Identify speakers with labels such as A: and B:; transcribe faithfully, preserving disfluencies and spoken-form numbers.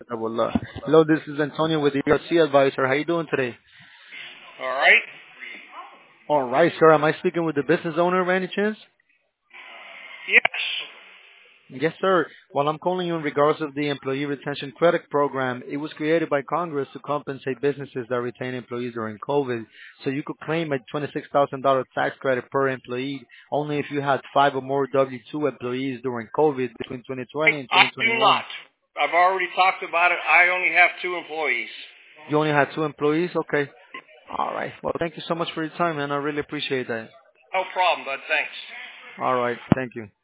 A: Wallah. Hello, this is Antonio with the E R C Advisor. How you doing today?
B: All right.
A: All right, sir. Am I speaking with the business owner by any chance?
B: Yes.
A: Yes, sir. Well, I'm calling you in regards of the Employee Retention Credit Program. It was created by Congress to compensate businesses that retain employees during COVID. So you could claim a twenty-six thousand dollars tax credit per employee only if you had five or more W two employees during COVID between
B: I,
A: twenty twenty and
B: I do
A: twenty twenty-one.
B: not. I've already talked about it. I only have two employees.
A: You only had two employees? Okay. All right. Well, thank you so much for your time, man. I really appreciate that.
B: No problem, bud. Thanks.
A: All right. Thank you.